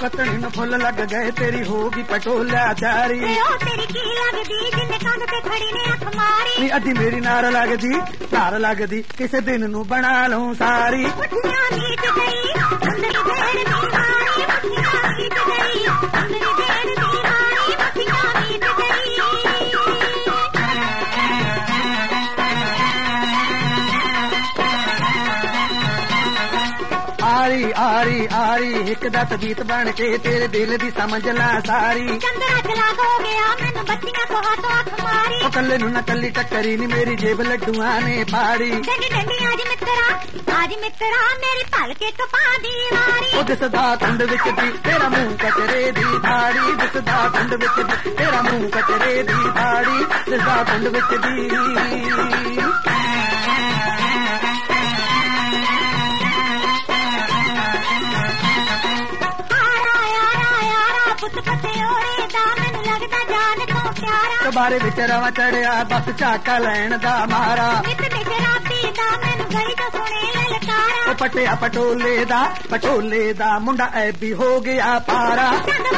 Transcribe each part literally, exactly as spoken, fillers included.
सतनी न फुल लग गए तेरी होगी पटोला चारी तेरी की लगदी जिन्ने कंध ते खड़ी ने अख मारी नी अद्धी मेरी नार लगदी नार लगदी किसे दिन नू बना लूं सारी मुठियां मीट गई अंदर देर दी मारी मुठियां मीट गई अंदर देर दी मारी मुठियां मीट गई आरी आरी आरी एक दस गीत बन के तेरे दिल दी समझ ला सारी चंद्रा चला हो गया मैनू बत्तियां तो हाथों अख मारी ओ कल्ले नू ना कल्ली टक्करी नी मेरी जेब लड्डुआं ने फाड़ी डंडी डंडी आज मित्रा आज मित्रा मेरी पलके तो पा दी वारी ओ दिसदा कुंड विच दी तेरा मुंह कचरे दी फाड़ी दिसदा कुंड विच दी तेरा मुंह कचरे दी फाड़ी दिसदा कुंड विच दी बारे विच रवा चढ़िया बस झाका लैन दा मारा पटिया पटोले दा पटोले दा मुंडा ऐबी हो गया पारा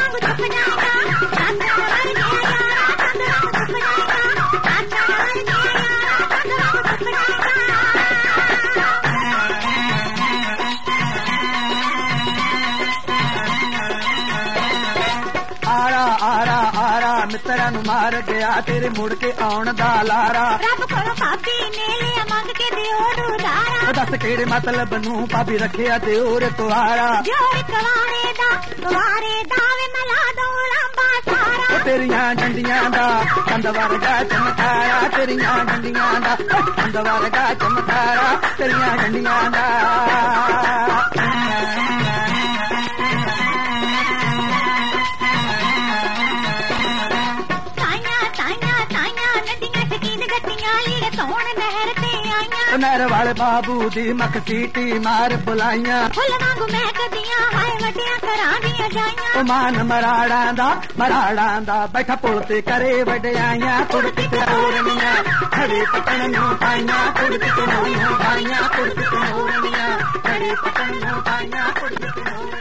आरा आरा आरा मित्रा नू मार गया तेरे मुड़ के आउण दा लारा रब कोलों भाभी ने लिया मंग के दिओर उधारा दस केड़े मतलब नू भाभी रखिया दिओर तुआरा जोर कवारे दा कवारे दा वे मला दो लंबा सारा तेरियां डंडियां दा कंद वर्गा चमकारा तेरियां डंडियां दा कंद वर्गा चमकारा तेरियां डंडियां दा नहर वाले बाबू दी मख सीटी मार बुलाइया फुल वांगू महकदियां हाय वड्डियां घरां दियां जाइयां ओ मान मराड़ा दा मराड़ा दा बैठा पुल ते करे वड्डियाइयां कुड़ती ते होरनियां खड़े पटन नू पाइयां कुड़ती ते होरनियां कुड़ती ते होरनियां खड़े पटन नू पाइयां कुड़ती ते